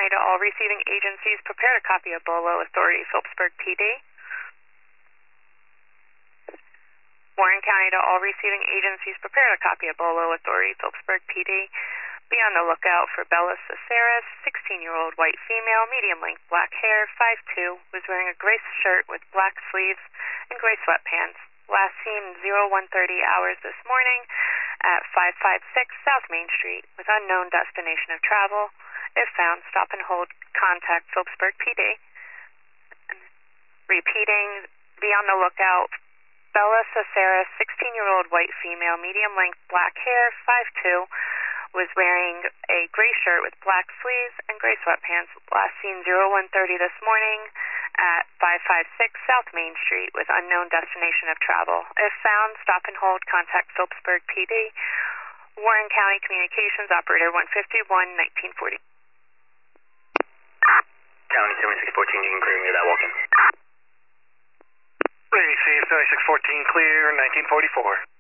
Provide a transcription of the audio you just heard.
County to all receiving agencies, prepare a copy of BOLO Authority, Phillipsburg, PD. Warren County to all receiving agencies, prepare a copy of BOLO Authority, Phillipsburg, PD. Be on the lookout for Bella Caceres, 16-year-old white female, medium length black hair, 5'2", was wearing a gray shirt with black sleeves and gray sweatpants. Last seen 0130 hours this morning at 556 South Main Street with unknown destination of travel. If found, stop and hold, contact Phillipsburg PD. Repeating, be on the lookout. Bella Caceres, 16-year-old white female, medium length black hair, 5'2", was wearing a gray shirt with black sleeves and gray sweatpants. Last seen 0130 this morning at 556 South Main Street with unknown destination of travel. If found, stop and hold, contact Phillipsburg PD. Warren County Communications Operator 151, 1940. County 7614, you can clear me that walk-in. AC 7614, clear, 1944.